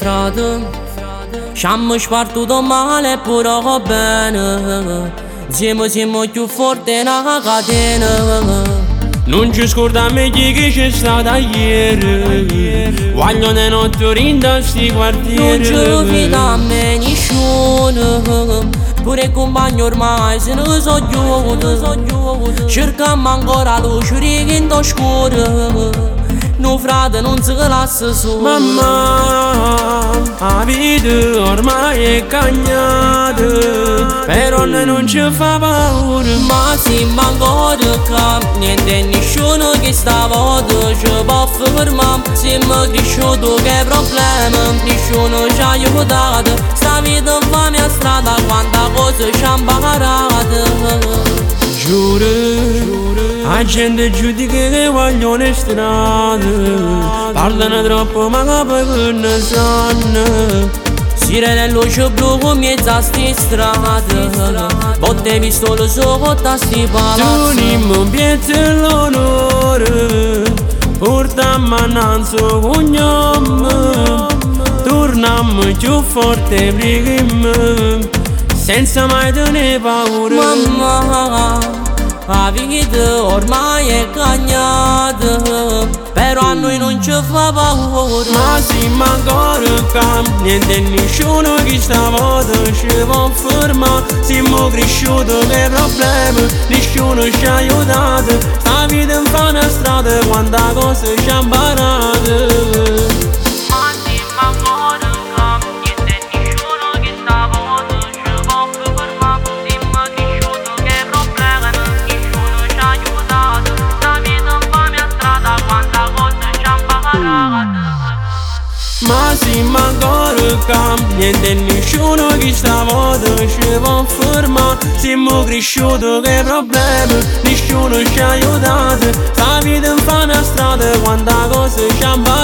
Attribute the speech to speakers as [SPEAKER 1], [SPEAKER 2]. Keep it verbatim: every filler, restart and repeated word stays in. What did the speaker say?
[SPEAKER 1] frate, ci spartuto male e pure bene. Insieme siamo più forti nella catena.
[SPEAKER 2] Non ci scordiamo chi che c'è stata ieri. Vogliono notte rinda sti quartieri.
[SPEAKER 1] Non ci fida a me nessuno, pure i compagni ormai se ne sono chiusi. Cerchiamo ancora luce in scuro. No frate non si lascia solo.
[SPEAKER 2] Mamma, la vita ormai è cagnata, però non ci fa paura.
[SPEAKER 1] Ma siamo ancora qua, niente e nessuno che stavolta ci può fermare. Siamo cresciuti che problema, nessuno ci ha aiutato. Sta vita fa mia strada, quanta cosa ci ha imparato.
[SPEAKER 2] Giuro, la gente giudica che vogliono strade, parlano troppo ma poi che ne sanno.
[SPEAKER 1] Sirene e luce blu con mezzo a sti strade, botte pistole sotto a sti palazzi.
[SPEAKER 2] Giuniamo piezza e l'onore, portiamo annanzi cognome, torniamo più forte prima, senza mai tenere paura.
[SPEAKER 1] Mamma, la vita ormai è cagnata, però a noi non ci fa paura.
[SPEAKER 2] Ma siamo ancora qua, niente e nessuno che stavolta ci può fermare. Siamo cresciuti che problemi, nessuno ci ha aiutato. Sta vita in fa una strada, quanta cosa ci ha imparato. Ma siamo ancora qua, niente e nessuno che stavolta ci può fermare. Siamo cresciuti che problemi, nessuno ci ha aiutato. Sta vita in fa una strada, quanta cosa ci ha imparato.